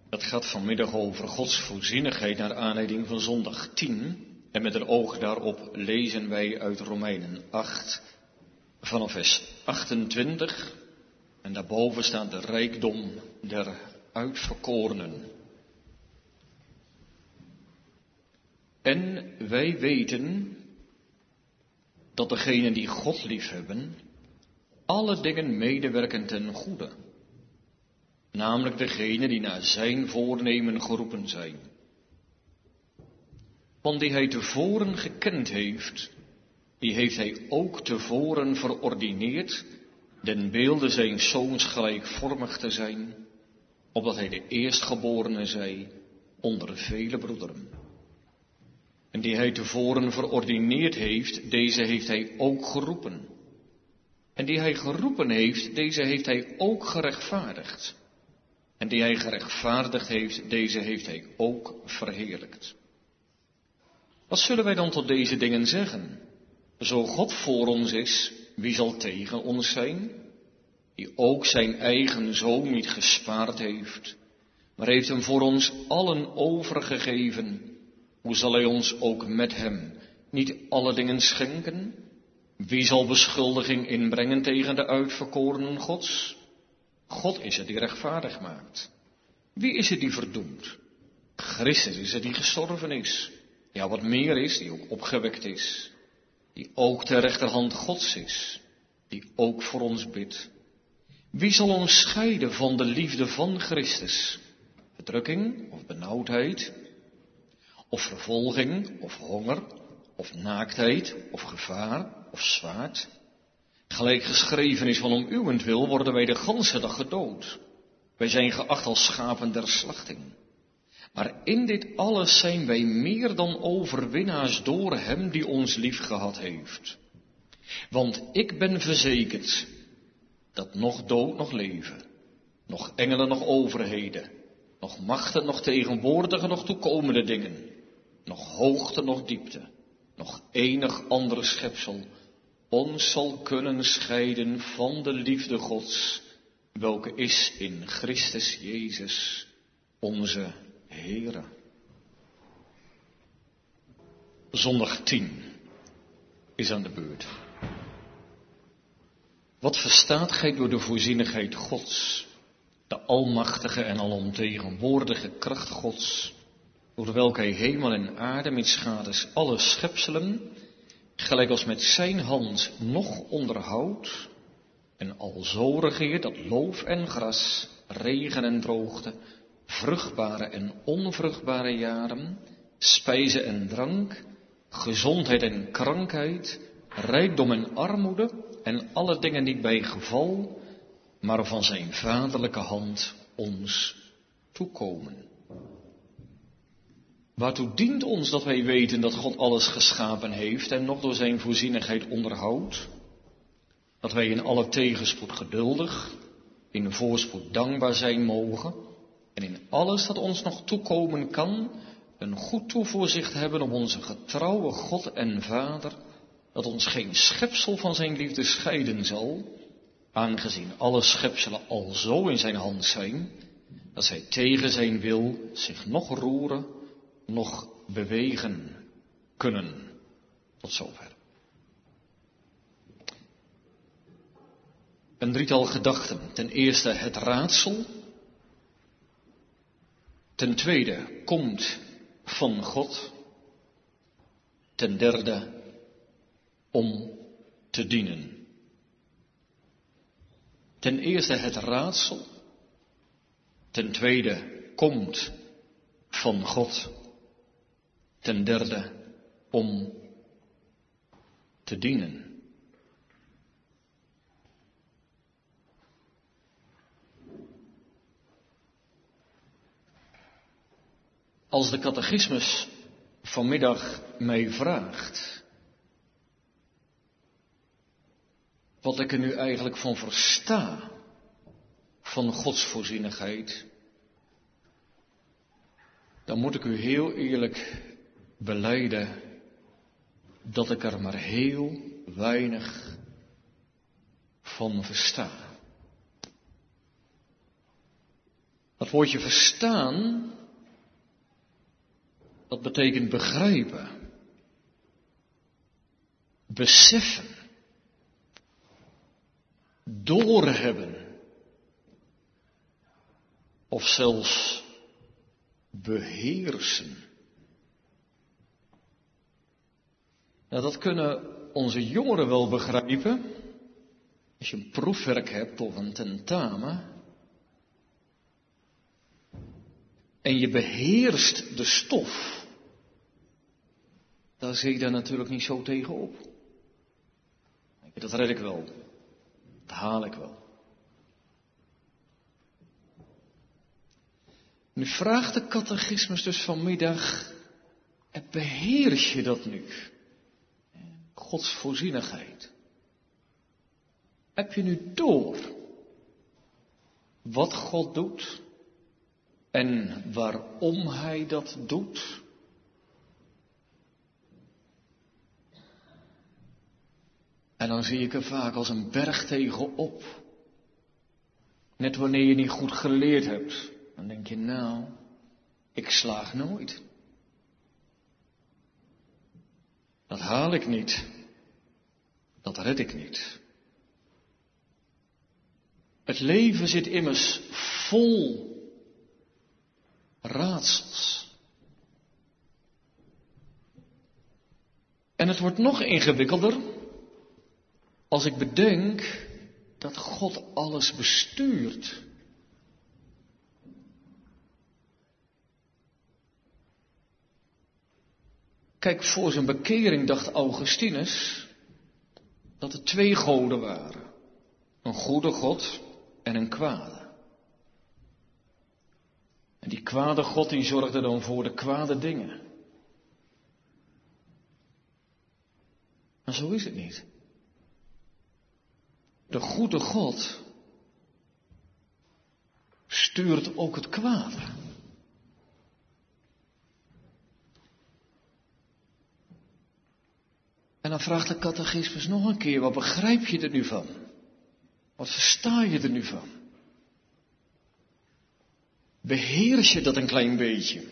Het gaat vanmiddag over Gods voorzienigheid naar aanleiding van zondag 10. En met een oog daarop lezen wij uit Romeinen 8 vanaf vers 28. En daarboven staat de rijkdom der uitverkorenen. En wij weten dat degenen die God liefhebben, alle dingen medewerken ten goede. Namelijk degenen die naar zijn voornemen geroepen zijn. Want die hij tevoren gekend heeft, die heeft hij ook tevoren verordineerd, den beelde zijn zoons gelijkvormig te zijn, opdat hij de eerstgeborene zij onder vele broederen. En die hij tevoren verordineerd heeft, deze heeft hij ook geroepen. En die hij geroepen heeft, deze heeft hij ook gerechtvaardigd. En die hij gerechtvaardigd heeft, deze heeft hij ook verheerlijkt. Wat zullen wij dan tot deze dingen zeggen? Zo God voor ons is, wie zal tegen ons zijn? Die ook zijn eigen zoon niet gespaard heeft, maar heeft hem voor ons allen overgegeven. Hoe zal hij ons ook met hem niet alle dingen schenken? Wie zal beschuldiging inbrengen tegen de uitverkorenen Gods? God is het die rechtvaardig maakt. Wie is het die verdoemt? Christus is het die gestorven is. Ja, wat meer is, die ook opgewekt is. Die ook ter rechterhand Gods is. Die ook voor ons bidt. Wie zal ons scheiden van de liefde van Christus? Verdrukking of benauwdheid? Of vervolging of honger? Of naaktheid of gevaar of zwaard? Gelijk geschreven is van om uwentwil worden wij de ganse dag gedood. Wij zijn geacht als schapen der slachting. Maar in dit alles zijn wij meer dan overwinnaars door hem die ons lief gehad heeft. Want ik ben verzekerd dat nog dood, nog leven, nog engelen, nog overheden, nog machten, nog tegenwoordige, nog toekomende dingen, nog hoogte, nog diepte, nog enig andere schepsel ons zal kunnen scheiden van de liefde Gods, welke is in Christus Jezus, onze Heere. Zondag 10 is aan de beurt. Wat verstaat gij door de voorzienigheid Gods, de almachtige en alomtegenwoordige kracht Gods, door welke hij hemel en aarde met schades alle schepselen, gelijk als met zijn hand nog onderhoudt, en alzo regeert dat loof en gras, regen en droogte, vruchtbare en onvruchtbare jaren, spijze en drank, gezondheid en krankheid, rijkdom en armoede en alle dingen niet bij geval, maar van zijn vaderlijke hand ons toekomen. Waartoe dient ons dat wij weten dat God alles geschapen heeft en nog door zijn voorzienigheid onderhoudt? Dat wij in alle tegenspoed geduldig, in voorspoed dankbaar zijn mogen en in alles dat ons nog toekomen kan, een goed toevoorzicht hebben op onze getrouwe God en Vader, dat ons geen schepsel van zijn liefde scheiden zal, aangezien alle schepselen al zo in zijn hand zijn, dat zij tegen zijn wil zich nog roeren, nog bewegen kunnen. Tot zover. Een drietal gedachten. Ten eerste het raadsel. Ten tweede komt van God. Ten derde om te dienen. Ten eerste het raadsel. Ten tweede komt van God. Ten derde om te dienen. Als de catechismus vanmiddag mij vraagt wat ik er nu eigenlijk van versta van Gods voorzienigheid, dan moet ik u heel eerlijk belijden dat ik er maar heel weinig van versta. Dat Dat woordje verstaan, dat betekent begrijpen, beseffen, doorhebben of zelfs beheersen. Nou, dat kunnen onze jongeren wel begrijpen. Als je een proefwerk hebt of een tentamen en je beheerst de stof, daar zie je daar natuurlijk niet zo tegenop. Dat red ik wel. Dat haal ik wel. Nu vraagt de catechismus dus vanmiddag, beheers je dat nu? Gods voorzienigheid. Heb je nu door wat God doet en waarom Hij dat doet? En dan zie ik er vaak als een berg tegenop. Net wanneer je niet goed geleerd hebt, dan denk je, nou, ik slaag nooit. Dat haal ik niet. Dat red ik niet. Het leven zit immers vol raadsels. En het wordt nog ingewikkelder als ik bedenk dat God alles bestuurt. Kijk, voor zijn bekering dacht Augustinus dat er 2 goden waren. Een goede God en een kwade. En die kwade God die zorgde dan voor de kwade dingen. Maar zo is het niet. De goede God stuurt ook het kwade. En dan vraagt de catechismus nog een keer, wat begrijp je er nu van? Wat versta je er nu van? Beheers je dat een klein beetje?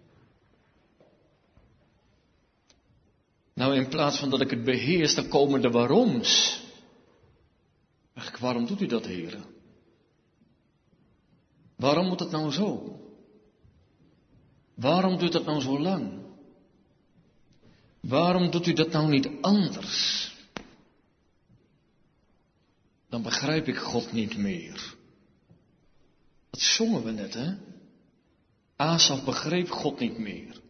Nou, in plaats van dat ik het beheers, dan komen de waaroms. Waarom doet u dat, heren? Waarom moet het nou zo? Waarom duurt het nou zo lang? Waarom doet u dat nou niet anders? Dan begrijp ik God niet meer. Dat zongen we net, hè? Asaf begreep God niet meer.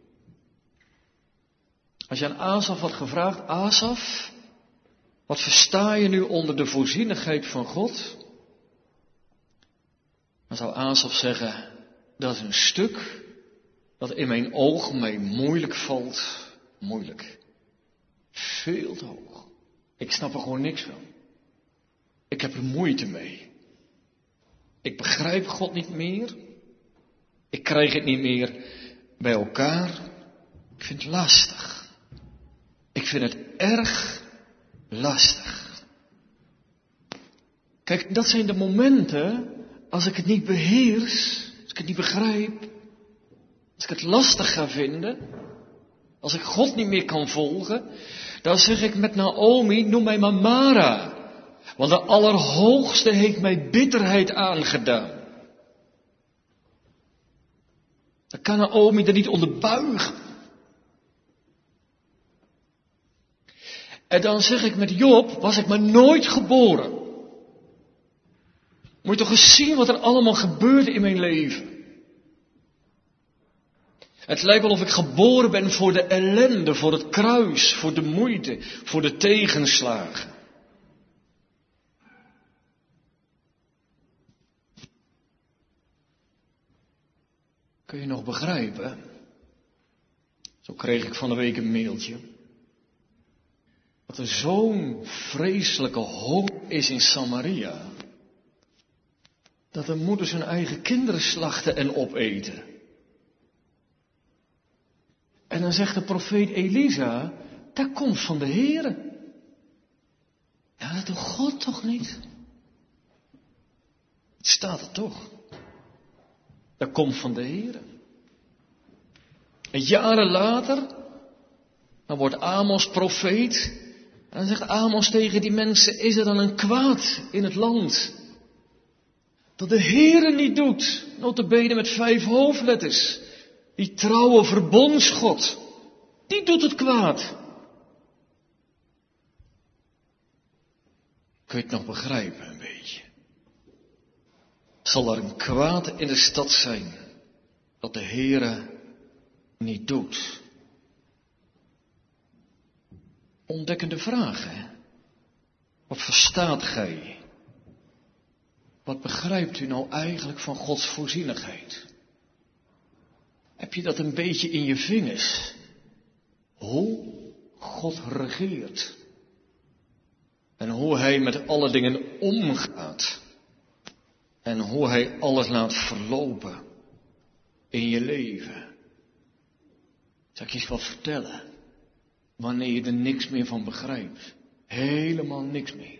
Als je aan Asaf had gevraagd, Asaf, wat versta je nu onder de voorzienigheid van God? Dan zou Asaf zeggen, dat is een stuk dat in mijn oog mij moeilijk valt. Moeilijk. Veel te hoog. Ik snap er gewoon niks van. Ik heb er moeite mee. Ik begrijp God niet meer. Ik krijg het niet meer bij elkaar. Ik vind het lastig. Ik vind het erg lastig. Kijk, dat zijn de momenten als ik het niet beheers, als ik het niet begrijp, als ik het lastig ga vinden, als ik God niet meer kan volgen, dan zeg ik met Naomi, noem mij maar Mara. Want de Allerhoogste heeft mij bitterheid aangedaan. Dan kan Naomi er niet onder buigen. En dan zeg ik met Job, was ik maar nooit geboren. Moet je toch eens zien wat er allemaal gebeurde in mijn leven. Het lijkt wel of ik geboren ben voor de ellende, voor het kruis, voor de moeite, voor de tegenslagen. Kun je nog begrijpen? Zo kreeg ik van de week een mailtje. Dat er zo'n vreselijke honger is in Samaria. Dat de moeders hun eigen kinderen slachten en opeten. En dan zegt de profeet Elisa, dat komt van de Heere. Ja, dat doet God toch niet? Het staat er toch. Dat komt van de Heer. En jaren later, dan wordt Amos profeet. En dan zegt Amos tegen die mensen, is er dan een kwaad in het land? Dat de Heere niet doet, nota bene met 5 hoofdletters. Die trouwe verbondsgod, die doet het kwaad. Kun je het nog begrijpen een beetje? Zal er een kwaad in de stad zijn dat de Heere niet doet? Ontdekkende vragen, hè? Wat verstaat gij? Wat begrijpt u nou eigenlijk van Gods voorzienigheid? Heb je dat een beetje in je vingers? Hoe God regeert. En hoe Hij met alle dingen omgaat. En hoe Hij alles laat verlopen in je leven. Zal ik je eens wat vertellen? Wanneer je er niks meer van begrijpt. Helemaal niks meer.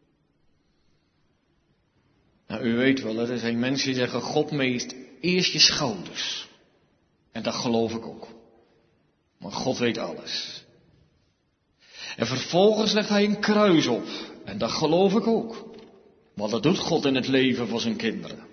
Nou, u weet wel, er zijn mensen die zeggen, God meet eerst je schouders. En dat geloof ik ook. Maar God weet alles. En vervolgens legt Hij een kruis op. En dat geloof ik ook. Want dat doet God in het leven van zijn kinderen.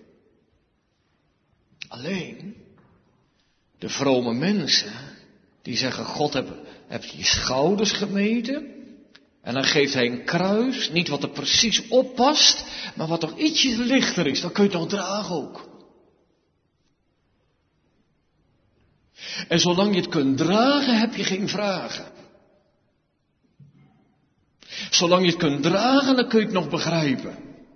Alleen, de vrome mensen, die zeggen, God hebt je schouders gemeten. En dan geeft Hij een kruis, niet wat er precies op past, maar wat toch ietsjes lichter is. Dan kun je het nog dragen ook. En zolang je het kunt dragen, heb je geen vragen. Zolang je het kunt dragen, dan kun je het nog begrijpen.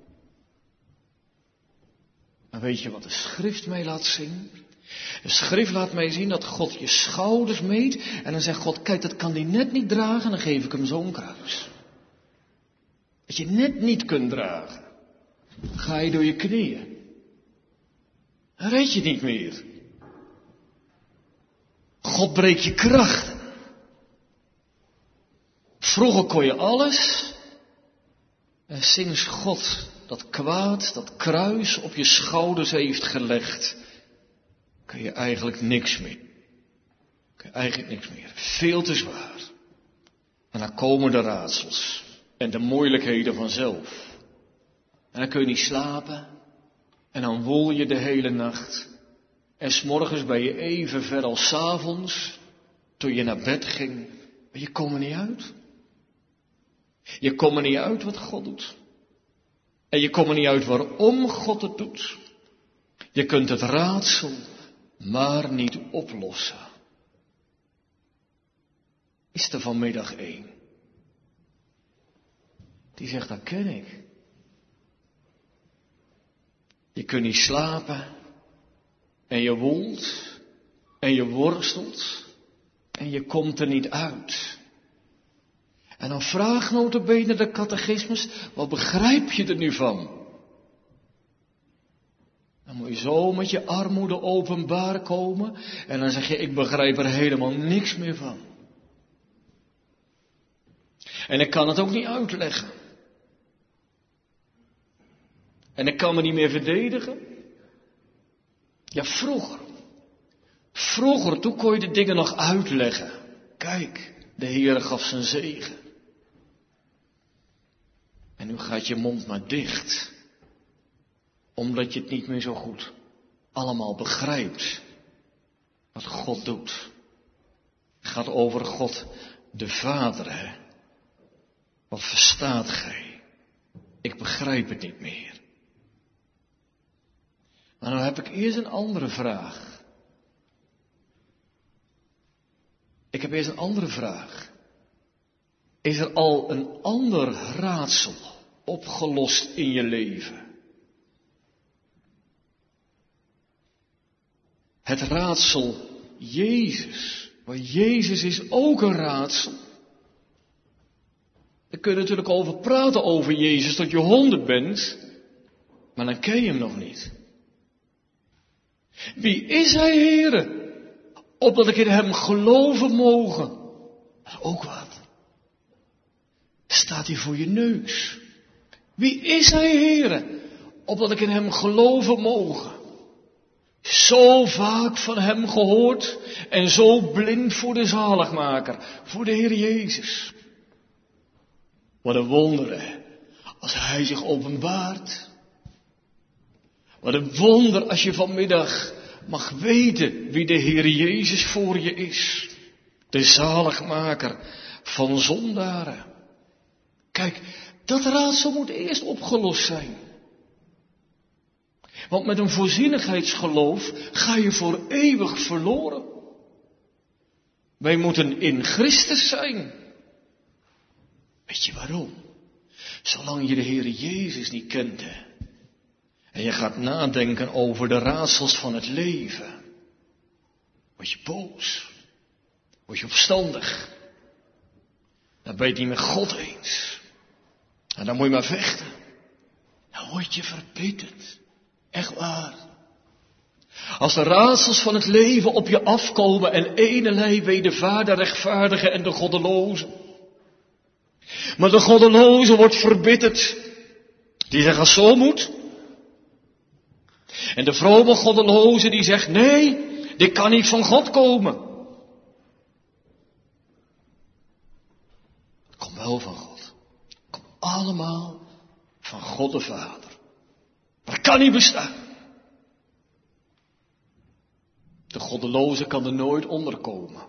Maar weet je wat de schrift mij laat zien? De schrift laat mij zien dat God je schouders meet. En dan zegt God, kijk, dat kan die net niet dragen. Dan geef ik hem zo'n kruis. Dat je net niet kunt dragen. Ga je door je knieën. Dan red je niet meer. God breekt je krachten. Vroeger kon je alles. En sinds God dat kwaad, dat kruis op je schouders heeft gelegd, kun je eigenlijk niks meer. Kun je eigenlijk niks meer. Veel te zwaar. En dan komen de raadsels. En de moeilijkheden vanzelf. En dan kun je niet slapen. En dan woel je de hele nacht. En 's morgens ben je even ver als 's avonds. Toen je naar bed ging. Maar je komt er niet uit. Je komt er niet uit wat God doet. En je komt er niet uit waarom God het doet. Je kunt het raadsel maar niet oplossen. Is er vanmiddag één die zegt, dat ken ik. Je kunt niet slapen en je woelt en je worstelt en je komt er niet uit. En dan vraagt nota bene de catechismus, wat begrijp je er nu van? Dan moet je zo met je armoede openbaar komen en dan zeg je, ik begrijp er helemaal niks meer van. En ik kan het ook niet uitleggen. En ik kan me niet meer verdedigen. Ja, vroeger, toen kon je de dingen nog uitleggen. Kijk, de Heere gaf zijn zegen. En nu gaat je mond maar dicht. Omdat je het niet meer zo goed allemaal begrijpt. Wat God doet. Het gaat over God de Vader, hè. Wat verstaat gij? Ik begrijp het niet meer. Maar nou heb ik eerst een andere vraag. Ik heb eerst een andere vraag. Is er al een ander raadsel opgelost in je leven? Het raadsel Jezus. Maar Jezus is ook een raadsel. Daar kun je natuurlijk over praten over Jezus tot je 100 bent. Maar dan ken je hem nog niet. Wie is hij, Heere? Opdat ik in hem geloven mogen. Dat is ook wat. Staat hij voor je neus. Wie is hij, Heere? Opdat ik in hem geloven mogen. Zo vaak van hem gehoord en zo blind voor de zaligmaker, voor de Heer Jezus. Wat een wonder, hè, als hij zich openbaart. Wat een wonder als je vanmiddag mag weten wie de Heer Jezus voor je is. De zaligmaker van zondaren. Kijk, dat raadsel moet eerst opgelost zijn. Want met een voorzienigheidsgeloof ga je voor eeuwig verloren. Wij moeten in Christus zijn. Weet je waarom? Zolang je de Heer Jezus niet kent, hè, en je gaat nadenken over de raadsels van het leven, word je boos, word je opstandig. Dan ben je het niet met God eens. En dan moet je maar vechten. Dan word je verbitterd. Echt waar. Als de raadsels van het leven op je afkomen en enelei wedervaart de rechtvaardige en de goddeloze. Maar de goddeloze wordt verbitterd. Die zegt als zo moet. En de vrome goddeloze die zegt nee, dit kan niet van God komen. Het komt wel van God. Het komt allemaal van God de Vader. Maar het kan niet bestaan. De goddeloze kan er nooit onder komen.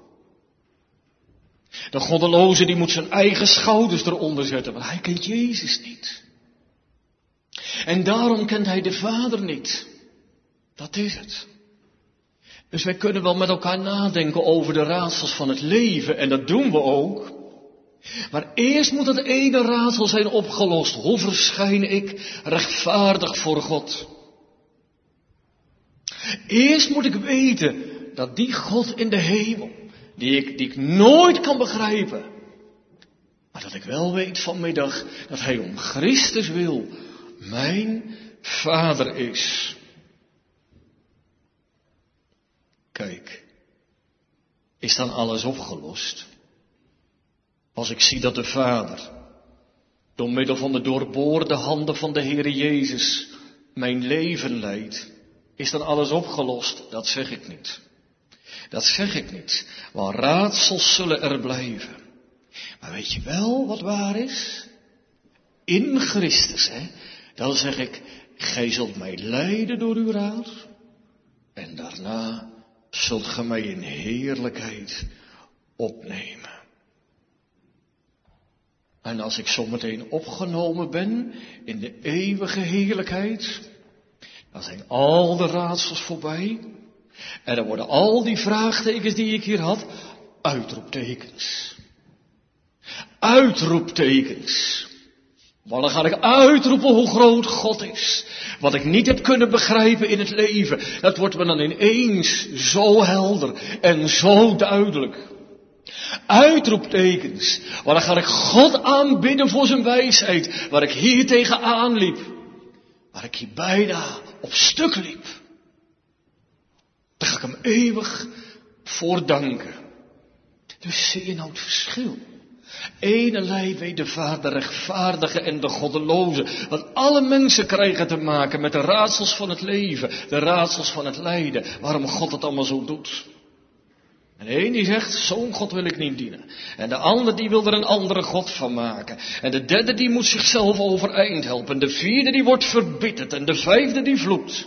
De goddeloze die moet zijn eigen schouders eronder zetten, want hij kent Jezus niet. En daarom kent hij de Vader niet. Dat is het. Dus wij kunnen wel met elkaar nadenken over de raadsels van het leven, en dat doen we ook. Maar eerst moet het ene raadsel zijn opgelost. Hoe verschijn ik rechtvaardig voor God? Eerst moet ik weten dat die God in de hemel, die ik nooit kan begrijpen, maar dat ik wel weet vanmiddag dat hij om Christus wil mijn Vader is. Kijk, is dan alles opgelost? Als ik zie dat de Vader, door middel van de doorboorde handen van de Heere Jezus, mijn leven leidt, is dan alles opgelost? Dat zeg ik niet. Dat zeg ik niet. Want raadsels zullen er blijven. Maar weet je wel wat waar is? In Christus, hè. Dan zeg ik, gij zult mij leiden door uw raad. En daarna zult gij mij in heerlijkheid opnemen. En als ik zometeen opgenomen ben in de eeuwige heerlijkheid, dan zijn al de raadsels voorbij. En dan worden al die vraagtekens die ik hier had, uitroeptekens. Uitroeptekens. Maar dan ga ik uitroepen hoe groot God is. Wat ik niet heb kunnen begrijpen in het leven, dat wordt me dan ineens zo helder en zo duidelijk. Uitroeptekens. Maar dan ga ik God aanbidden voor zijn wijsheid, waar ik hier tegenaan liep. Waar ik hier bijna op stuk liep. Daar ga ik hem eeuwig voor danken. Dus zie je nou het verschil? Enelei weet de Vader, de rechtvaardige en de goddeloze. Want alle mensen krijgen te maken met de raadsels van het leven, de raadsels van het lijden. Waarom God het allemaal zo doet. En de een die zegt, zo'n God wil ik niet dienen. En de ander die wil er een andere God van maken. En de derde die moet zichzelf overeind helpen. De vierde die wordt verbitterd. En de vijfde die vloekt.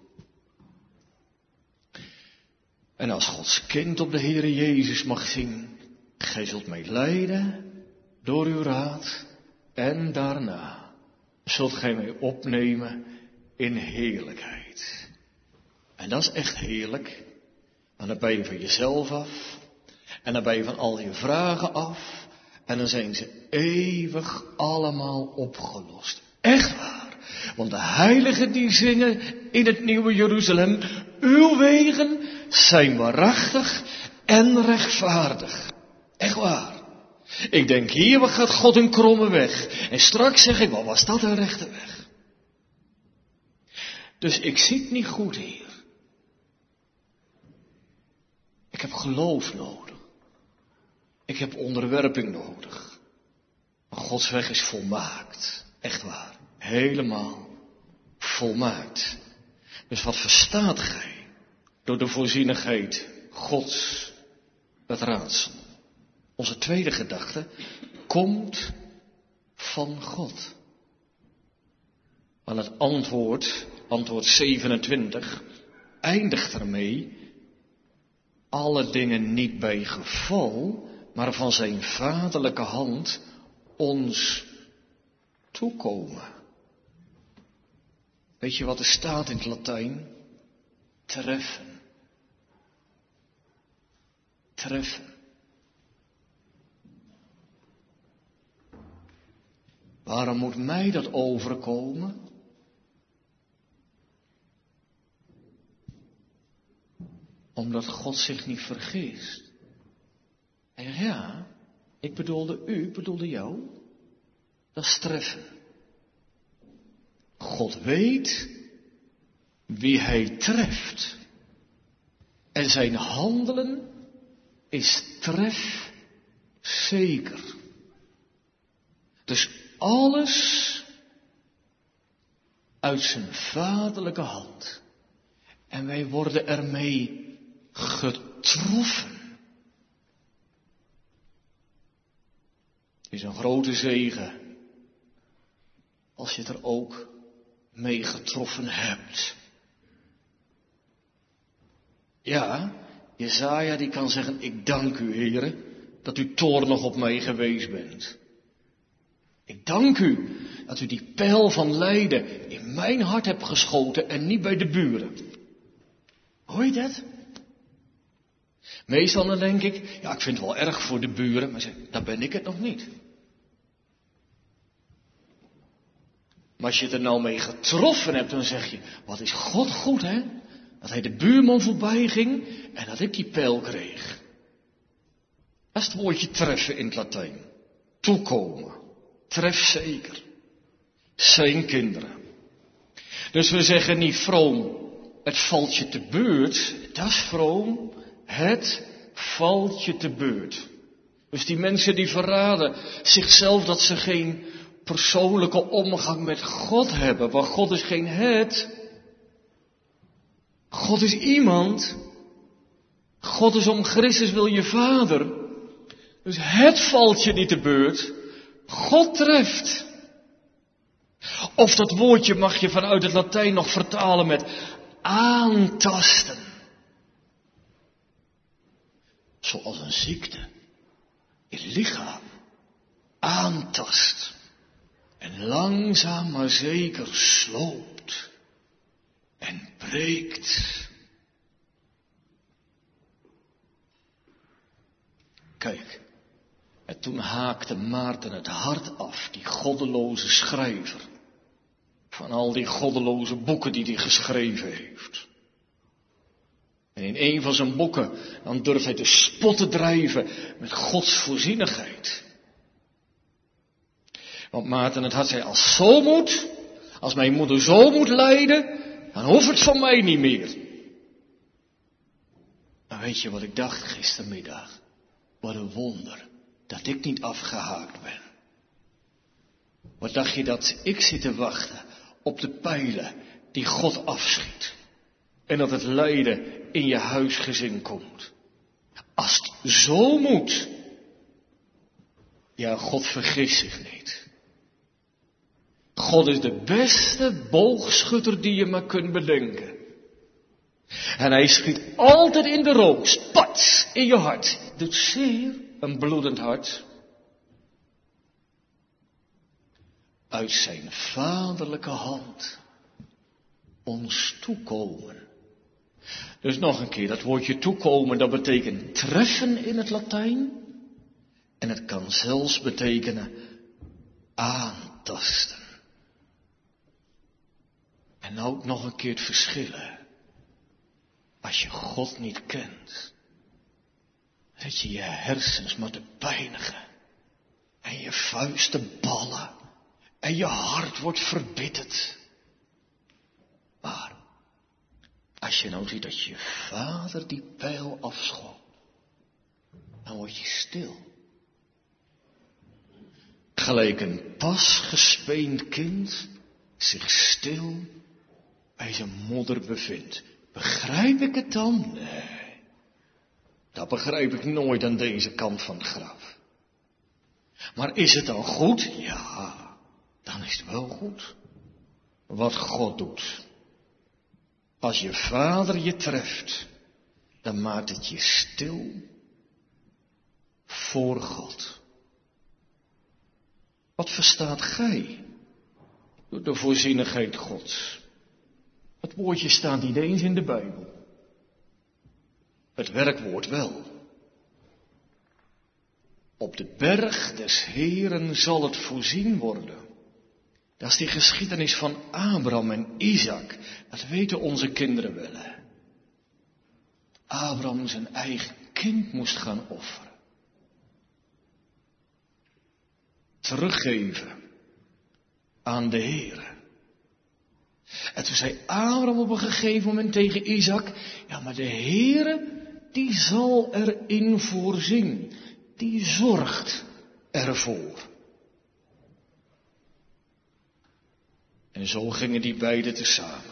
En als Gods kind op de Heere Jezus mag zien, gij zult mij leiden door uw raad. En daarna zult gij mij opnemen in heerlijkheid. En dat is echt heerlijk. En dan ben je van jezelf af. En dan ben je van al je vragen af. En dan zijn ze eeuwig allemaal opgelost. Echt waar. Want de heiligen die zingen in het nieuwe Jeruzalem. Uw wegen zijn waarachtig en rechtvaardig. Echt waar. Ik denk hier, wat gaat God een kromme weg. En straks zeg ik, wat was dat een rechte weg. Dus ik zie het niet goed hier. Ik heb geloof nodig. Ik heb onderwerping nodig. Maar Gods weg is volmaakt. Echt waar. Helemaal volmaakt. Dus wat verstaat gij door de voorzienigheid Gods het raadsel. Onze tweede gedachte komt van God. Maar het antwoord 27, eindigt ermee: alle dingen niet bij geval, maar van zijn vaderlijke hand ons toekomen. Weet je wat er staat in het Latijn? Treffen. Treffen. Waarom moet mij dat overkomen? Omdat God zich niet vergist. Hij zegt, ja, ik bedoelde jou. Dat is treffen. God weet wie hij treft. En zijn handelen is trefzeker. Dus alles uit zijn vaderlijke hand. En wij worden ermee getroffen. Het is een grote zegen als je het er ook mee getroffen hebt. Ja, Jesaja die kan zeggen, ik dank u, Heere, dat u toornig op mij geweest bent. Ik dank u dat u die pijl van lijden in mijn hart hebt geschoten en niet bij de buren. Hoor je dat? Meestal dan denk ik, ja, ik vind het wel erg voor de buren, maar dan ben ik het nog niet. Maar als je het er nou mee getroffen hebt, dan zeg je, wat is God goed, hè? Dat hij de buurman voorbij ging en dat ik die pijl kreeg. Dat is het woordje treffen in het Latijn. Toekomen. Trefzeker. Zijn kinderen. Dus we zeggen niet vroom, het valt je te beurt. Dat is vroom. Het valt je te beurt. Dus die mensen die verraden zichzelf dat ze geen persoonlijke omgang met God hebben. Want God is geen het. God is iemand. God is om Christus wil je vader. Dus het valt je niet te beurt. God treft. Of dat woordje mag je vanuit het Latijn nog vertalen met aantasten. Zoals een ziekte je lichaam aantast. En langzaam maar zeker sloopt en breekt. Kijk, en toen haakte Maarten het hart af, die goddeloze schrijver. Van al die goddeloze boeken die hij geschreven heeft. En in een van zijn boeken, dan durft hij de spot te drijven met Gods voorzienigheid. Want Maarten het hart zei, als mijn moeder zo moet lijden, dan hoeft het van mij niet meer. Maar weet je wat ik dacht gistermiddag? Wat een wonder dat ik niet afgehaakt ben. Wat dacht je dat ik zit te wachten op de pijlen die God afschiet. En dat het lijden in je huisgezin komt. Als het zo moet. Ja, God vergist zich niet. God is de beste boogschutter die je maar kunt bedenken. En hij schiet altijd in de roos, pats, in je hart. Doet zeer, een bloedend hart. Uit zijn vaderlijke hand ons toekomen. Dus nog een keer, dat woordje toekomen, dat betekent treffen in het Latijn. En het kan zelfs betekenen aantasten. En nou nog een keer het verschillen. Als je God niet kent, zit je je hersens maar te pijnigen. En je vuisten ballen. En je hart wordt verbitterd. Maar als je nou ziet dat je vader die pijl afschoot, dan word je stil. Gelijk een pas gespeend kind zich stil bij zijn moeder bevindt. Begrijp ik het dan? Nee. Dat begrijp ik nooit aan deze kant van het graf. Maar is het dan goed? Ja, dan is het wel goed. Wat God doet. Als je vader je treft, dan maakt het je stil voor God. Wat verstaat gij door de voorzienigheid Gods? Het woordje staat niet eens in de Bijbel. Het werkwoord wel. Op de berg des Heeren zal het voorzien worden. Dat is die geschiedenis van Abraham en Isaac. Dat weten onze kinderen wel. Hè? Abraham zijn eigen kind moest gaan offeren. Teruggeven aan de Heere. En toen zei Abraham op een gegeven moment tegen Isaac, ja, maar de Heere, die zal erin voorzien. Die zorgt ervoor. En zo gingen die beiden tezamen.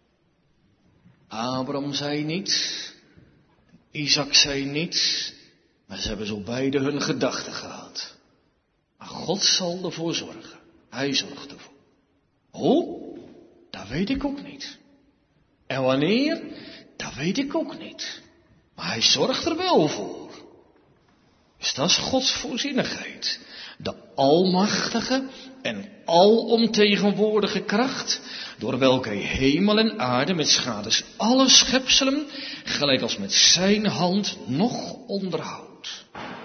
Abraham zei niets, Isaac zei niets, maar ze hebben zo beide hun gedachten gehad. Maar God zal ervoor zorgen. Hij zorgt ervoor. Hoe? Dat weet ik ook niet. En wanneer? Dat weet ik ook niet. Maar hij zorgt er wel voor. Dus dat is Gods voorzienigheid. De almachtige en alomtegenwoordige kracht, door welke hemel en aarde met schades alle schepselen, gelijk als met zijn hand nog onderhoudt.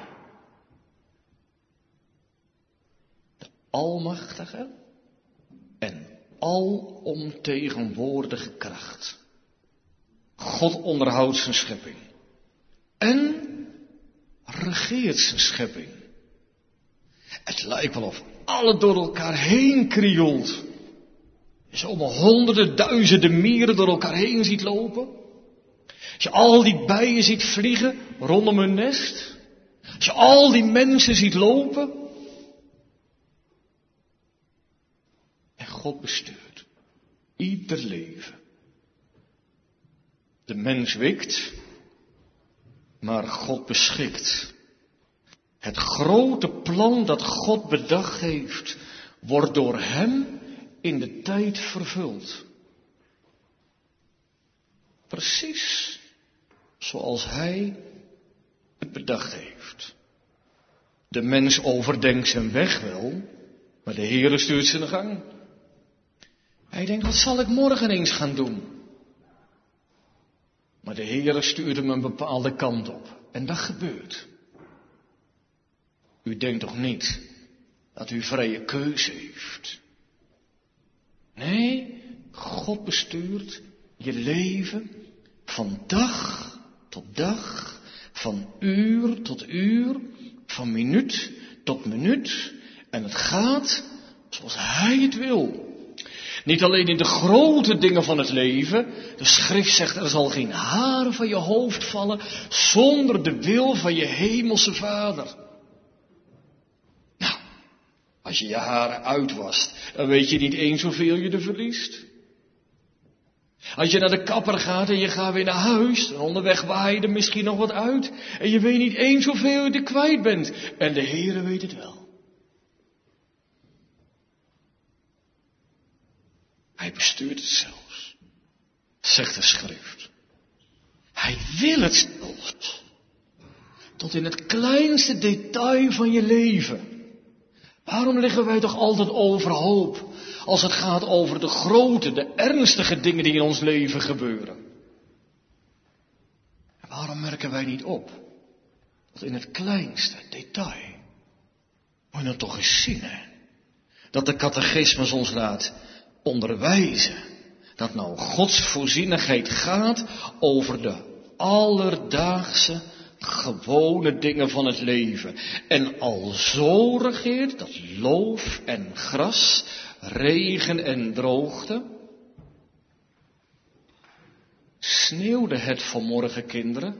De almachtige en alomtegenwoordige kracht. God onderhoudt zijn schepping. En regeert zijn schepping. Het lijkt wel of alle door elkaar heen krioelt. Als je allemaal honderden, duizenden mieren door elkaar heen ziet lopen. Als je al die bijen ziet vliegen rondom hun nest. Als je al die mensen ziet lopen. En God bestuurt ieder leven. De mens wikt, maar God beschikt. Het grote plan dat God bedacht heeft, wordt door hem in de tijd vervuld. Precies zoals hij het bedacht heeft. De mens overdenkt zijn weg wel, maar de Heere stuurt zijn gang. Hij denkt, wat zal ik morgen eens gaan doen? Maar de Heere stuurt hem een bepaalde kant op. En dat gebeurt. U denkt toch niet dat u vrije keuze heeft? Nee, God bestuurt je leven van dag tot dag, van uur tot uur, van minuut tot minuut. En het gaat zoals Hij het wil. Niet alleen in de grote dingen van het leven. De schrift zegt, er zal geen haar van je hoofd vallen zonder de wil van je hemelse Vader. Nou, als je je haren uitwast, dan weet je niet eens hoeveel je er verliest. Als je naar de kapper gaat en je gaat weer naar huis, dan onderweg waai je er misschien nog wat uit. En je weet niet eens hoeveel je er kwijt bent. En de Heere weet het wel. Hij bestuurt het zelfs, zegt de schrift. Hij wil het zelfs. Tot in het kleinste detail van je leven. Waarom liggen wij toch altijd overhoop als het gaat over de grote, de ernstige dingen die in ons leven gebeuren? En waarom merken wij niet op? Tot in het kleinste detail. Moet je nou toch eens zien, hè? Dat de catechismus ons laat onderwijzen. Dat nou Gods voorzienigheid gaat over de alledaagse, gewone dingen van het leven. En al zo regeert dat loof en gras, regen en droogte. Sneeuwde het vanmorgen, kinderen?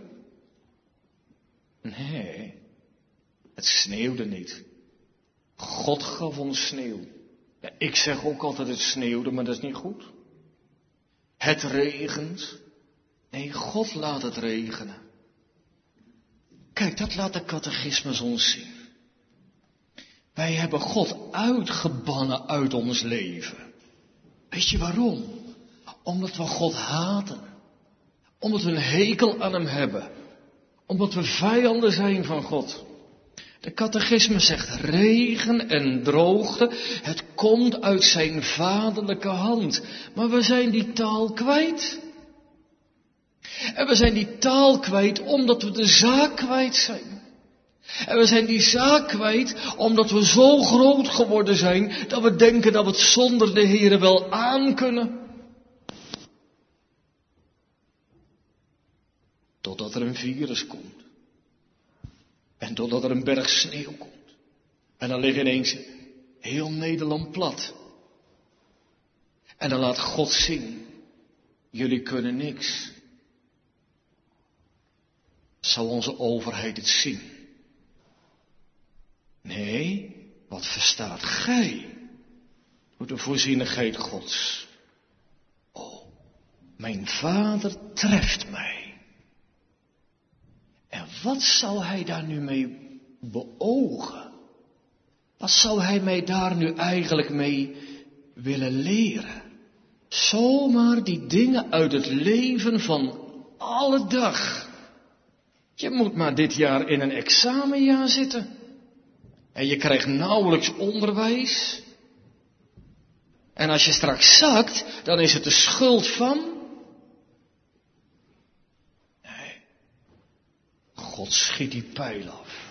Nee, het sneeuwde niet. God gaf ons sneeuw. Ja, ik zeg ook altijd het sneeuwde, maar dat is niet goed. Het regent. Nee, God laat het regenen. Kijk, dat laat de catechismus ons zien. Wij hebben God uitgebannen uit ons leven. Weet je waarom? Omdat we God haten. Omdat we een hekel aan hem hebben. Omdat we vijanden zijn van God. De catechismus zegt regen en droogte. Het komt uit zijn vaderlijke hand. Maar we zijn die taal kwijt. En we zijn die taal kwijt omdat we de zaak kwijt zijn. En we zijn die zaak kwijt omdat we zo groot geworden zijn dat we denken dat we het zonder de Heere wel aankunnen. Totdat er een virus komt. En totdat er een berg sneeuw komt. En dan ligt ineens heel Nederland plat. En dan laat God zien, jullie kunnen niks. Zou onze overheid het zien? Nee, wat verstaat gij door de voorzienigheid Gods? Oh, mijn Vader treft mij. En wat zou hij daar nu mee beogen? Wat zou hij mij daar nu eigenlijk mee willen leren? Zomaar die dingen uit het leven van alle dag. Je moet maar dit jaar in een examenjaar zitten. En je krijgt nauwelijks onderwijs. En als je straks zakt, dan is het de schuld van... Nee, God schiet die pijl af.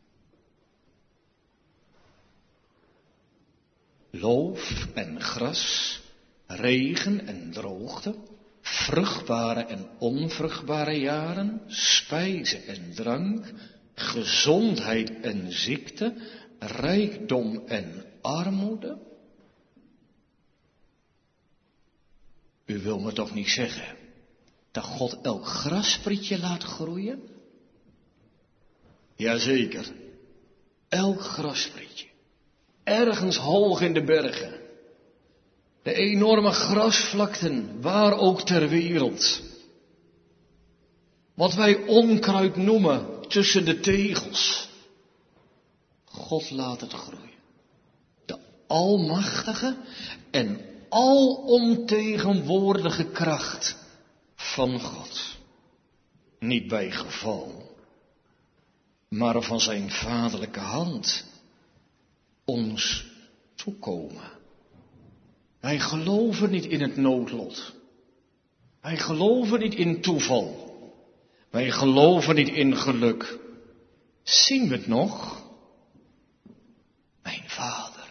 Loof en gras, regen en droogte, vruchtbare en onvruchtbare jaren, spijze en drank, gezondheid en ziekte, rijkdom en armoede. U wil me toch niet zeggen dat God elk grassprietje laat groeien? Jazeker, elk grassprietje. Ergens hoog in de bergen. De enorme grasvlakten, waar ook ter wereld. Wat wij onkruid noemen tussen de tegels. God laat het groeien. De almachtige en alomtegenwoordige kracht van God. Niet bij geval, maar van zijn vaderlijke hand ons toekomen. Wij geloven niet in het noodlot. Wij geloven niet in toeval. Wij geloven niet in geluk. Zien we het nog? Mijn vader.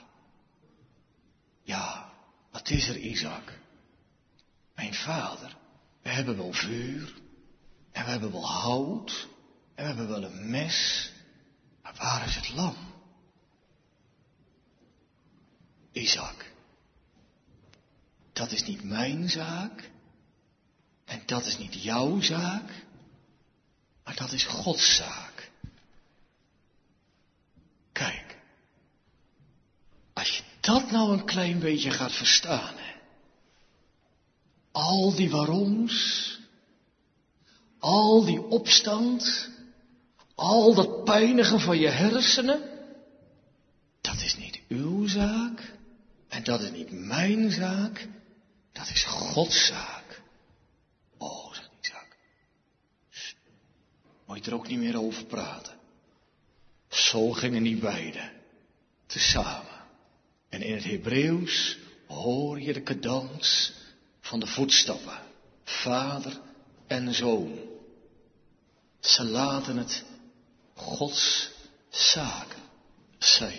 Ja, wat is er, Isaac? Mijn vader. We hebben wel vuur. En we hebben wel hout. En we hebben wel een mes. Maar waar is het lam? Isaac. Dat is niet mijn zaak. En dat is niet jouw zaak. Maar dat is Gods zaak. Kijk. Als je dat nou een klein beetje gaat verstaan. Hè? Al die waaroms. Al die opstand. Al dat pijnigen van je hersenen. Dat is niet uw zaak. En dat is niet mijn zaak. Dat is Gods zaak. Oh, zegt Isaac. Moet je er ook niet meer over praten. Zo gingen die beiden. Tezamen. En in het Hebreeuws hoor je de cadans van de voetstappen. Vader en zoon. Ze laten het Gods zaken zijn.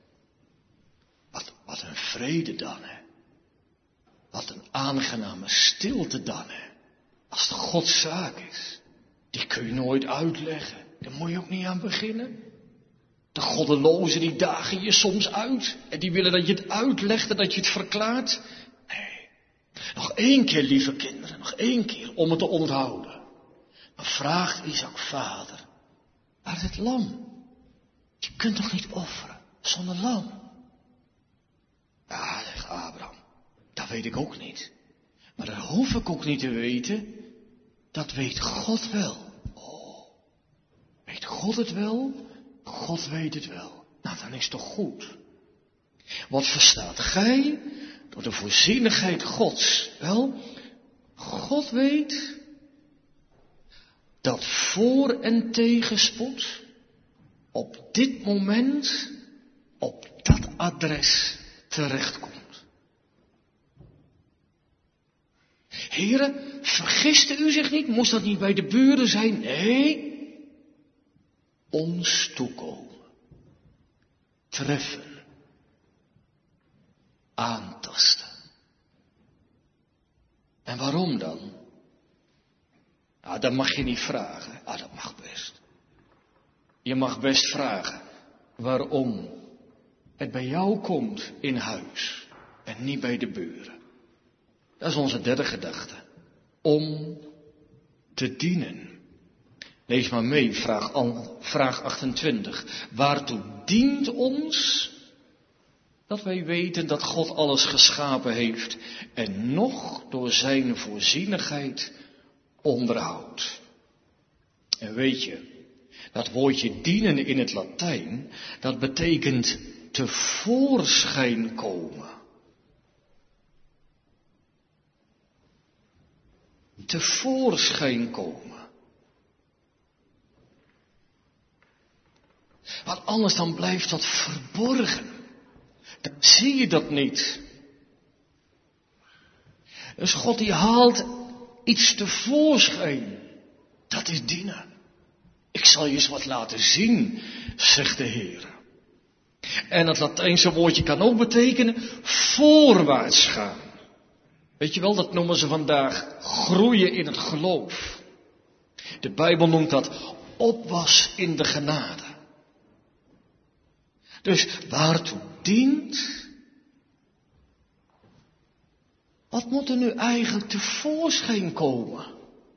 Wat een vrede dan, hè. Wat een aangename stilte dan, hè. Als het Gods zaak is. Die kun je nooit uitleggen. Daar moet je ook niet aan beginnen. De goddelozen die dagen je soms uit. En die willen dat je het uitlegt en dat je het verklaart. Nee. Nog 1 keer, lieve kinderen. Nog 1 keer om het te onthouden. Maar vraagt Isaac, vader. Waar is het lam? Je kunt toch niet offeren zonder lam? Ja, zegt Abraham. Dat weet ik ook niet. Maar dat hoef ik ook niet te weten. dat weet God wel. Oh, weet God het wel? God weet het wel. Nou, dan is het toch goed. Wat verstaat gij door de voorzienigheid Gods? Wel, God weet dat voor- en tegenspoed op dit moment op dat adres terechtkomt. Heren, vergiste u zich niet? Moest dat niet bij de buren zijn? Nee, ons toekomen, treffen, aantasten. En waarom dan? Dat mag je niet vragen. Dat mag best. Je mag best vragen waarom het bij jou komt in huis en niet bij de buren. Dat is onze derde gedachte. Om te dienen. Lees maar mee, vraag 28. Waartoe dient ons dat wij weten dat God alles geschapen heeft en nog door zijn voorzienigheid onderhoudt? En weet je, dat woordje dienen in het Latijn, dat betekent tevoorschijn komen. Tevoorschijn komen. Want anders dan blijft dat verborgen. Dan zie je dat niet. Dus God die haalt iets tevoorschijn. Dat is dienen. Ik zal je eens wat laten zien, zegt de Heer. En het Latijnse woordje kan ook betekenen voorwaarts gaan. Weet je wel, dat noemen ze vandaag groeien in het geloof. De Bijbel noemt dat opwas in de genade. Dus waartoe dient? Wat moet er nu eigenlijk tevoorschijn komen?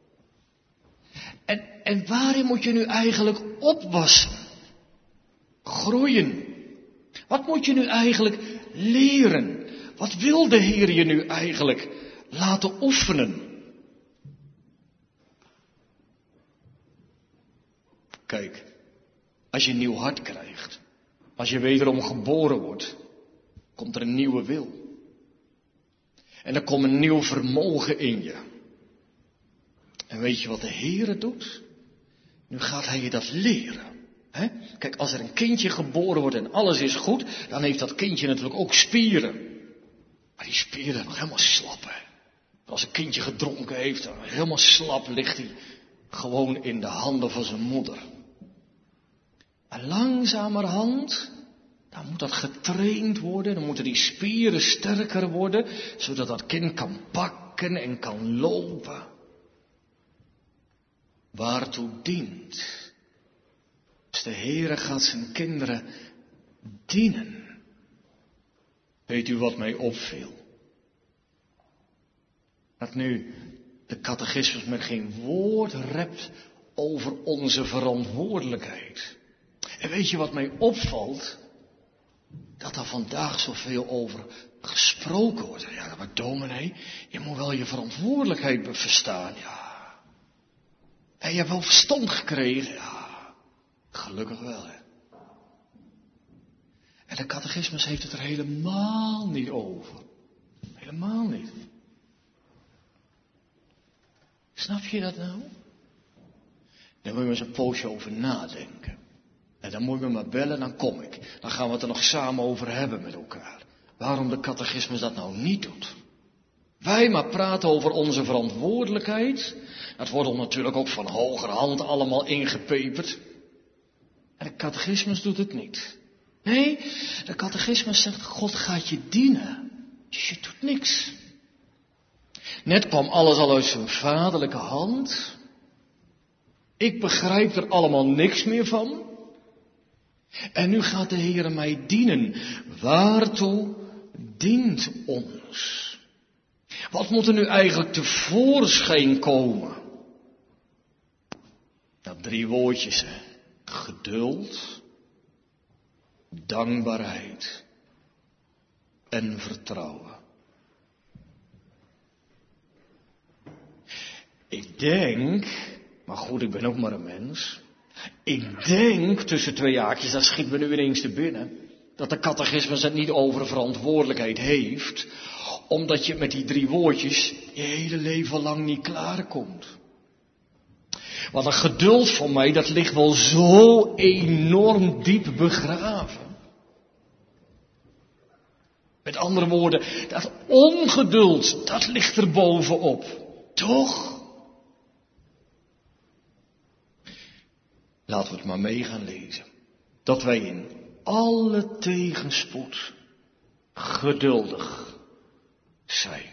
En waarin moet je nu eigenlijk opwassen? Groeien. Wat moet je nu eigenlijk leren? Wat wil de Heer je nu eigenlijk laten oefenen? Kijk, als je een nieuw hart krijgt, als je wederom geboren wordt, komt er een nieuwe wil. En er komt een nieuw vermogen in je. En weet je wat de Heere doet? Nu gaat Hij je dat leren. Hè? Kijk, als er een kindje geboren wordt en alles is goed, dan heeft dat kindje natuurlijk ook spieren. Maar die spieren zijn nog helemaal slap. Hè? Als een kindje gedronken heeft, dan helemaal slap ligt hij gewoon in de handen van zijn moeder. En langzamerhand, dan moet dat getraind worden, dan moeten die spieren sterker worden, zodat dat kind kan pakken en kan lopen. Waartoe dient? Dus de Heere gaat zijn kinderen dienen. Weet u wat mij opviel? Dat nu de catechismus met geen woord rept over onze verantwoordelijkheid. En weet je wat mij opvalt? Dat er vandaag zoveel over gesproken wordt. Ja, maar dominee, je moet wel je verantwoordelijkheid verstaan, ja. En je hebt wel verstand gekregen, ja. Gelukkig wel, hè. En de catechismus heeft het er helemaal niet over. Helemaal niet. Snap je dat nou? Daar moet je eens een poosje over nadenken. En dan moet je me maar bellen, dan kom ik. Dan gaan we het er nog samen over hebben met elkaar. Waarom de catechismus dat nou niet doet. Wij maar praten over onze verantwoordelijkheid. Dat wordt ons natuurlijk ook van hogerhand allemaal ingepeperd. En de catechismus doet het niet. Nee, de catechismus zegt, God gaat je dienen. Dus je doet niks. Net kwam alles al uit zijn vaderlijke hand. Ik begrijp er allemaal niks meer van. En nu gaat de Heer mij dienen. Waartoe dient ons? Wat moet er nu eigenlijk tevoorschijn komen? Nou, 3 woordjes, hè. Geduld, dankbaarheid en vertrouwen. Ik denk, maar goed, ik ben ook maar een mens. Ik denk, tussen twee haakjes, dat schiet me nu ineens te binnen, dat de catechismus het niet over verantwoordelijkheid heeft, omdat je met die 3 woordjes je hele leven lang niet klaarkomt. Want een geduld van mij, dat ligt wel zo enorm diep begraven. Met andere woorden, dat ongeduld, dat ligt er bovenop. Toch? Laten we het maar mee gaan lezen. Dat wij in alle tegenspoed geduldig zijn.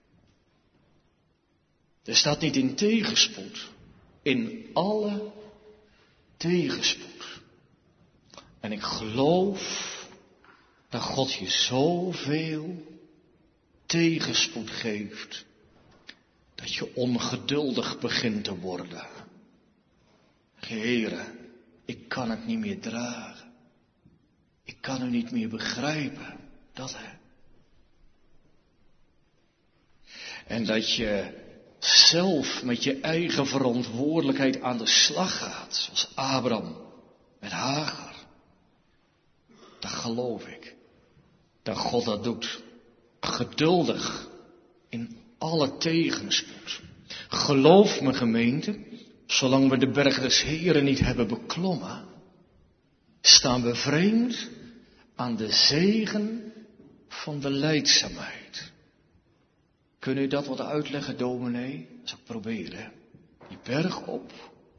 Er staat niet in tegenspoed, in alle tegenspoed. En ik geloof dat God je zoveel tegenspoed geeft, dat je ongeduldig begint te worden. Heere, ik kan het niet meer dragen. Ik kan u niet meer begrijpen. Dat hè. En dat je zelf met je eigen verantwoordelijkheid aan de slag gaat. Zoals Abraham met Hagar. Dat geloof ik. Dat God dat doet. Geduldig. In alle tegenspoed. Geloof me gemeente. Zolang we de berg des Heren niet hebben beklommen. Staan we vreemd aan de zegen van de lijdzaamheid. Kun u dat wat uitleggen, dominee? Dat zal ik proberen. Die berg op.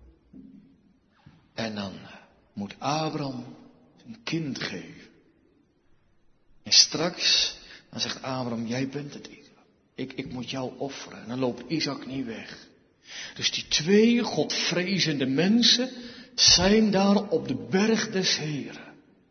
En dan moet Abraham een kind geven. En straks, dan zegt Abraham, jij bent het, Isaac. Ik moet jou offeren. En dan loopt Isaac niet weg. Dus die 2 godvrezende mensen zijn daar op de berg des Heren.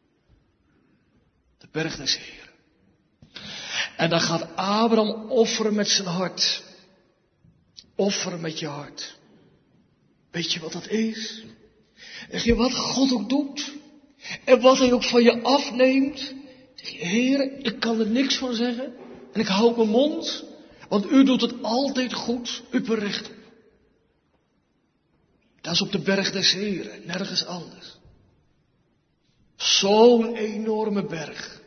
De berg des Heren. En dan gaat Abraham offeren met zijn hart. Offeren met je hart. Weet je wat dat is? Zeg je wat God ook doet? En wat hij ook van je afneemt? Zeg je, Heer, ik kan er niks van zeggen. En ik hou mijn mond. Want u doet het altijd goed. U bericht. Dat is op de berg des Heren. Nergens anders. Zo'n enorme berg.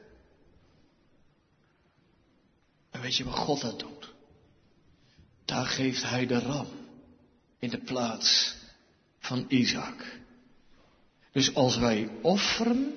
En weet je wat God dat doet? Daar geeft hij de ram in de plaats van Isaac. Dus als wij offeren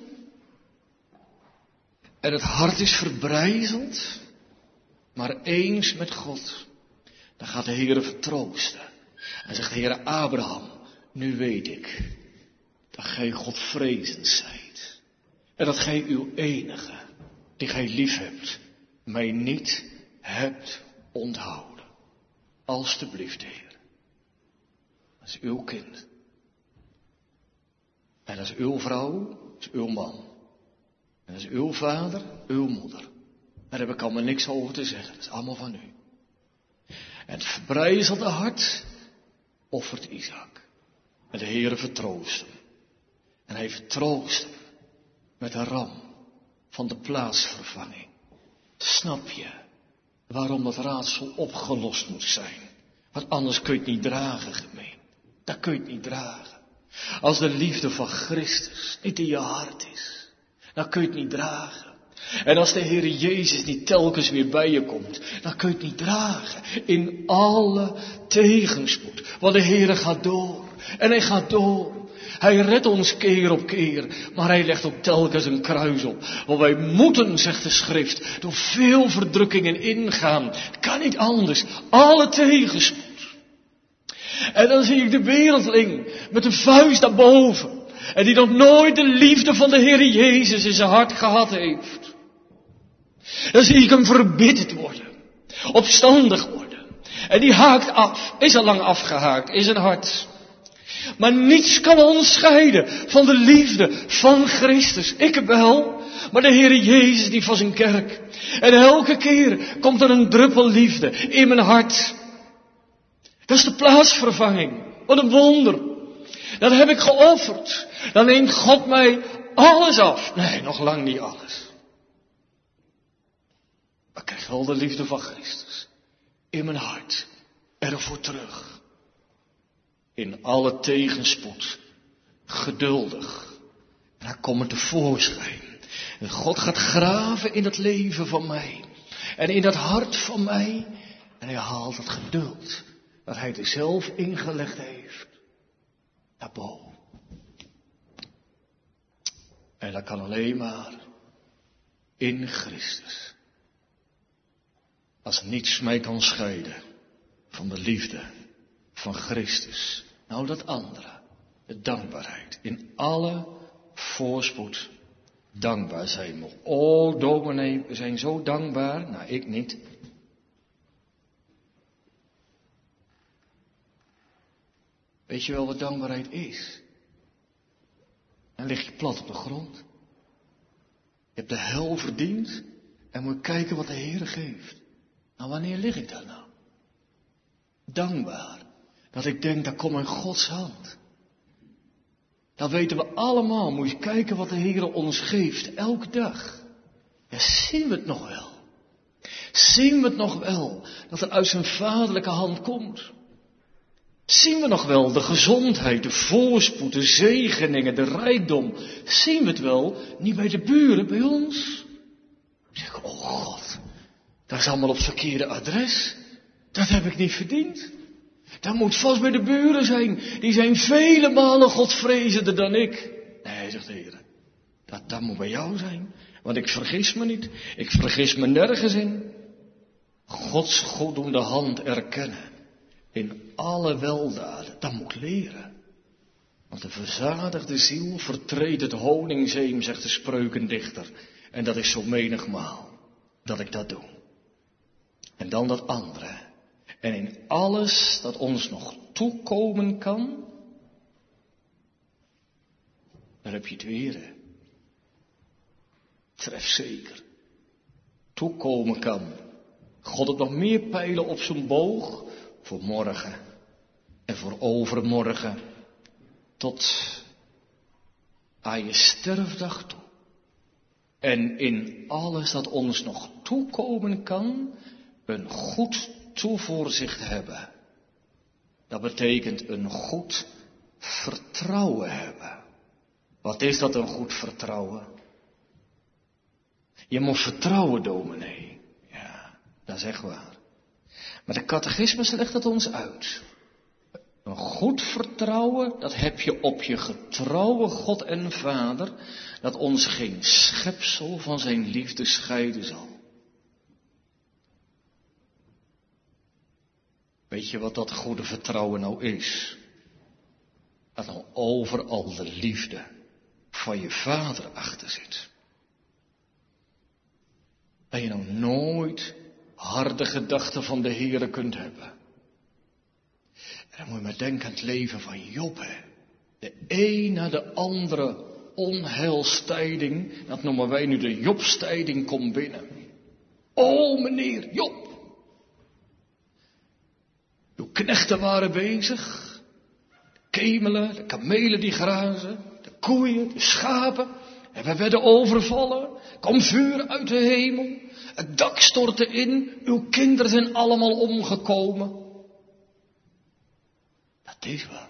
en het hart is verbrijzeld, maar eens met God, dan gaat de Heere vertroosten. En zegt de Heere Abraham, nu weet ik dat gij Godvrezend zijt. En dat gij uw enige, die gij lief hebt, mij niet hebt onthouden. Alsjeblieft, Heer. Dat is uw kind. En dat is uw vrouw, dat is uw man. En dat is uw vader, uw moeder. Daar heb ik allemaal niks over te zeggen. Dat is allemaal van u. En het verbrijzelde hart offert Isaac. En de Heere vertroost hem. En hij vertroost hem met een ram van de plaatsvervanging. Snap je waarom dat raadsel opgelost moet zijn? Want anders kun je het niet dragen, gemeen. Dat kun je het niet dragen. Als de liefde van Christus niet in je hart is, dan kun je het niet dragen. En als de Heere Jezus niet telkens weer bij je komt, dan kun je het niet dragen. In alle tegenspoed. Want de Heere gaat door. En hij gaat door. Hij redt ons keer op keer. Maar hij legt ook telkens een kruis op. Want wij moeten, zegt de schrift, door veel verdrukkingen ingaan. Het kan niet anders. Alle tegenspoed. En dan zie ik de wereldling met een vuist naar boven. En die nog nooit de liefde van de Heere Jezus in zijn hart gehad heeft. Dan zie ik hem verbitterd worden. Opstandig worden. En die haakt af. Is al lang afgehaakt in zijn hart. Maar niets kan ons scheiden van de liefde van Christus. Ik wel, maar de Heere Jezus die van zijn kerk. En elke keer komt er een druppel liefde in mijn hart. Dat is de plaatsvervanging. Wat een wonder. Dat heb ik geofferd. Dan neemt God mij alles af. Nee, nog lang niet alles. Maar ik krijg wel de liefde van Christus in mijn hart ervoor terug. In alle tegenspoed. Geduldig. En hij komt tevoorschijn. En God gaat graven in het leven van mij. En in dat hart van mij. En hij haalt het geduld. Dat hij er zelf ingelegd heeft. Naar boven. En dat kan alleen maar. In Christus. Als niets mij kan scheiden. Van de liefde. Van Christus. Nou dat andere. De dankbaarheid. In alle voorspoed. Dankbaar zijn we. O dominee, we zijn zo dankbaar. Nou, ik niet. Weet je wel wat dankbaarheid is? Dan lig je plat op de grond. Je hebt de hel verdiend. En moet kijken wat de Heer geeft. Nou, wanneer lig ik daar nou? Dankbaar. Dat ik denk, dat komt in Gods hand. Dat weten we allemaal. Moet je kijken wat de Heer ons geeft. Elke dag. Ja, zien we het nog wel? Zien we het nog wel? Dat er uit zijn vaderlijke hand komt. Zien we nog wel de gezondheid, de voorspoed, de zegeningen, de rijkdom? Zien we het wel? Niet bij de buren, bij ons. Dan zeg ik, oh God, dat is allemaal op het verkeerde adres. Dat heb ik niet verdiend. Dat moet vast bij de buren zijn. Die zijn vele malen Godvrezender dan ik. Nee, zegt de Heer. Dat moet bij jou zijn. Want ik vergis me niet. Ik vergis me nergens in. Gods goeddoende hand erkennen. In alle weldaden. Dat moet ik leren. Want de verzadigde ziel vertreedt het honingzeem, zegt de spreukendichter. En dat is zo menigmaal dat ik dat doe. En dan dat andere. En in alles dat ons nog toekomen kan. Daar heb je het weer. Hè? Tref zeker. Toekomen kan. God heeft nog meer pijlen op zijn boog. Voor morgen. En voor overmorgen. Tot aan je sterfdag toe. En in alles dat ons nog toekomen kan. Een goed toevoorzicht hebben. Dat betekent een goed vertrouwen hebben. Wat is dat, een goed vertrouwen? Je moet vertrouwen, dominee. Ja, dat is echt waar. Maar de catechismus legt het ons uit. Een goed vertrouwen, dat heb je op je getrouwe God en Vader, dat ons geen schepsel van zijn liefde scheiden zal. Weet je wat dat goede vertrouwen nou is? Dat nou overal de liefde van je Vader achter zit. Dat je nou nooit harde gedachten van de Heere kunt hebben. En dan moet je maar denken aan het leven van Job. Hè? De een na de andere onheilstijding, dat noemen wij nu de Jobstijding, komt binnen. O meneer Job. Uw knechten waren bezig. De kemelen, de kamelen die grazen, de koeien, de schapen. En we werden overvallen. Kwam vuur uit de hemel. Het dak stortte in. Uw kinderen zijn allemaal omgekomen. Dat is wat.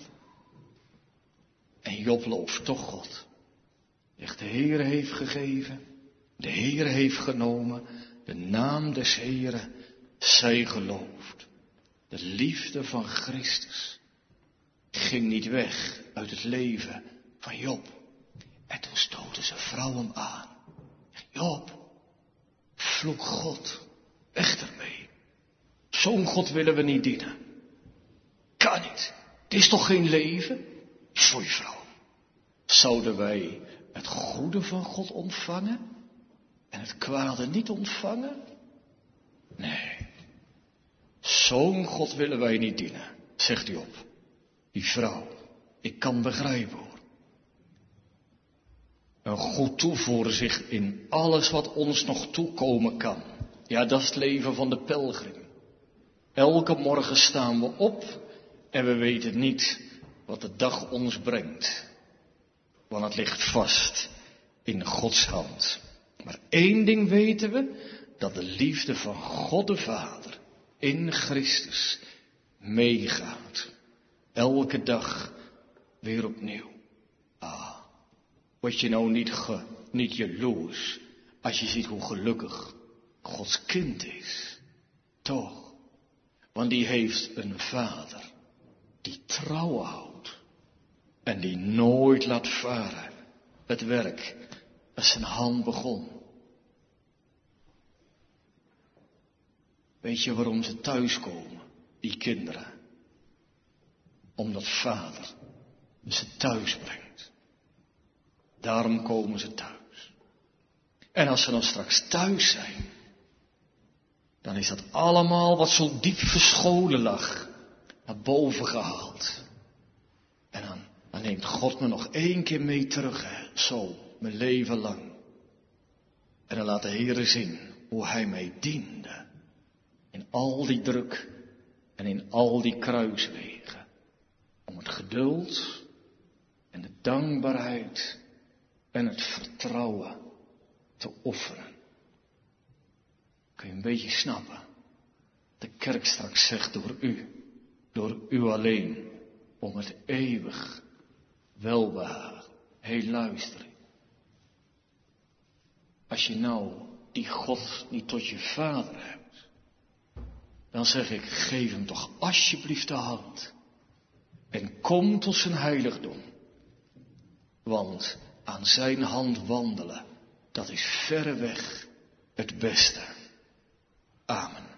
En Job looft toch God. Zegt, de Heere heeft gegeven. De Heere heeft genomen. De naam des Heeren zij geloofd. De liefde van Christus ging niet weg uit het leven van Job. En toen stootte zijn vrouw hem aan. Job, vloek God, weg ermee. Zo'n God willen we niet dienen. Kan niet. Het is toch geen leven? Foei vrouw. Zouden wij het goede van God ontvangen en het kwade niet ontvangen? Nee. Zo'n God willen wij niet dienen, zegt hij op. Die vrouw, ik kan begrijpen hoor. Een goed toevoorzicht in alles wat ons nog toekomen kan. Ja, dat is het leven van de pelgrim. Elke morgen staan we op en we weten niet wat de dag ons brengt. Want het ligt vast in Gods hand. Maar één ding weten we, dat de liefde van God de Vader in Christus meegaat. Elke dag weer opnieuw. Word je nou niet jaloers als je ziet hoe gelukkig Gods kind is? Toch? Want die heeft een vader die trouw houdt en die nooit laat varen het werk dat zijn hand begon. Weet je waarom ze thuiskomen, die kinderen? Omdat vader ze thuis brengt. Daarom komen ze thuis. En als ze dan straks thuis zijn, dan is dat allemaal wat zo diep verscholen lag, naar boven gehaald. En dan neemt God me nog 1 keer mee terug, zo, mijn leven lang. En dan laat de Heere zien hoe Hij mij diende. In al die druk en in al die kruiswegen. Om het geduld en de dankbaarheid en het vertrouwen te offeren. Kun je een beetje snappen? De kerk straks zegt door u alleen, om het eeuwig welbehagen. Heel luisteren. Als je nou die God niet tot je vader hebt, dan zeg ik, geef hem toch alsjeblieft de hand. En kom tot zijn heiligdom. Want aan zijn hand wandelen, dat is verreweg het beste. Amen.